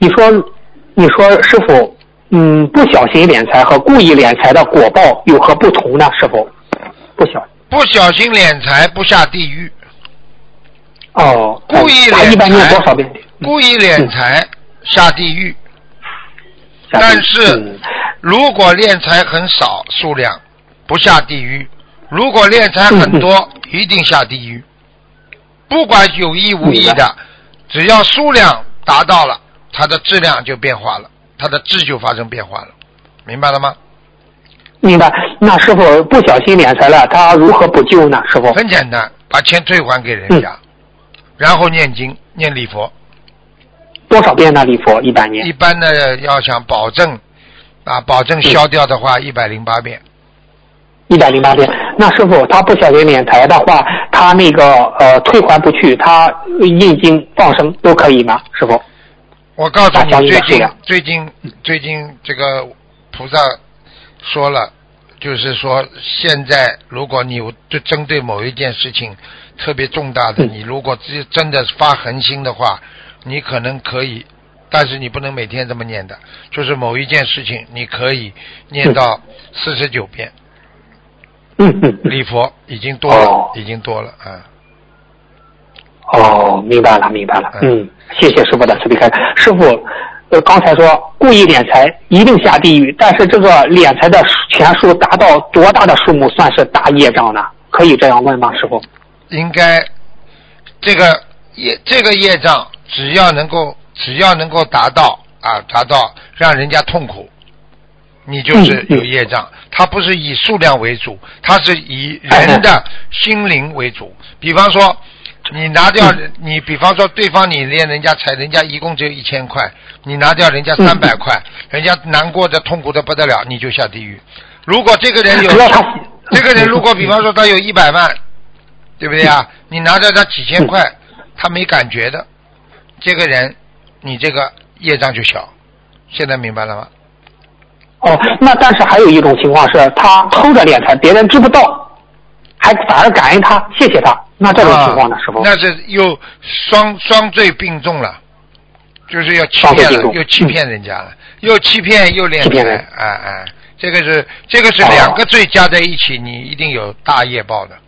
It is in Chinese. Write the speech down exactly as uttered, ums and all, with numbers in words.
你说你说师傅，嗯，不小心敛财和故意敛财的果报有何不同呢？师傅，不小不小心敛财不下地狱。 哦， 故意敛财， 一般念多少遍？ 故意敛财、嗯、下地狱。但是、嗯、如果敛财很少数量不下地狱，如果敛财很多、嗯、一定下地狱。不管有意无意的，只要数量达到了，它的质量就变化了，它的质就发生变化了，明白了吗？ 明白。那师傅不小心敛财了，他如何补救呢？师傅很简单，把钱退还给人家、嗯、然后念经念礼佛。 多少遍呢？礼佛一般念？ 一般的要想保证啊，保证消掉的话，一百零八遍。 一百零八遍。那师傅他不小心敛财的话，他那个呃退还不去，他印经放生都可以吗？师傅？ 我告诉你，最近最近最近这个菩萨说了，就是说现在如果你就针对某一件事情特别重大的，嗯、你如果真的发恒心的话，你可能可以，但是你不能每天这么念的，就是某一件事情你可以念到四十九遍。 嗯嗯， 礼佛已经多了，哦、已经多了啊。 哦，明白了，明白了。嗯，嗯谢谢师傅的慈悲开示。师傅，呃，刚才说故意敛财一定下地狱，但是这个敛财的钱数达到多大的数目算是大业障呢？可以这样问吗，师傅？ 应该，这个业这个业障只要能够只要能够达到啊，达到让人家痛苦。你就是有业障、嗯嗯、它不是以数量为主，它是以人的心灵为主。比方说你拿掉、嗯、你比方说对方你连人家财，人家一共只有一千块，你拿掉人家三百块、嗯、人家难过的痛苦的不得了，你就下地狱。如果这个人有这个人如果比方说他有一百万，对不对啊？你拿掉他几千块，他没感觉的，这个人你这个业障就小。现在明白了吗？ 哦，那但是还有一种情况是他偷着敛财，别人知不道，还反而感恩他，谢谢他，那这种情况呢？师傅？ 那是又双双罪并重了，就是要欺骗了，又欺骗人家了，嗯、又欺骗又敛财，哎哎，这个是这个是两个罪加在一起，哦、你一定有大业报的。